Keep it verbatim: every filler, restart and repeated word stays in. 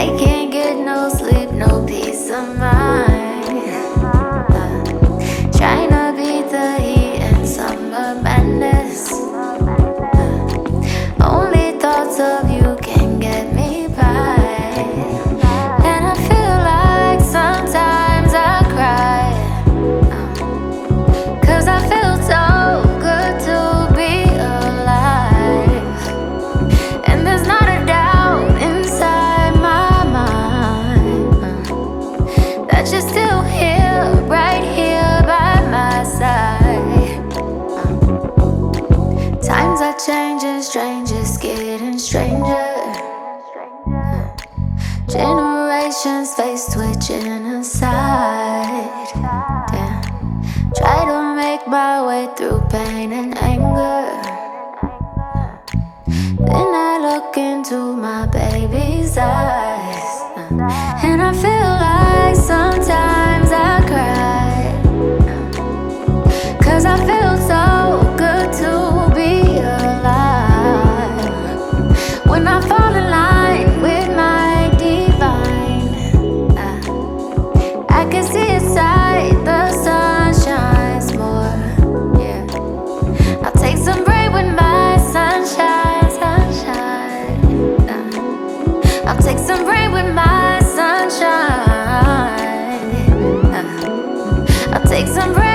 I can't get no sleep, no peace of mind. uh, Trying to beat the heat and summer madness. uh, Only thoughts of you can get me by. And I feel like sometimes I cry, uh, cause I feel so good to be alive. And there's not a doubt inside my mind uh, that you're still here, right here by my side. uh, Times are changing, strange, it's getting stranger. uh, Generations face twitching aside. Damn. Try to make my way through pain and anger. Then I look into my baby's eyes, and I feel like sometimes I cry, cause I feel so good to be alive. When I fall in line with my divine, uh, I can see inside, the sun shines more. Yeah, I'll take some break with my sunshine, sunshine. uh, I'll take some break with my sunshine. uh, I'll take some break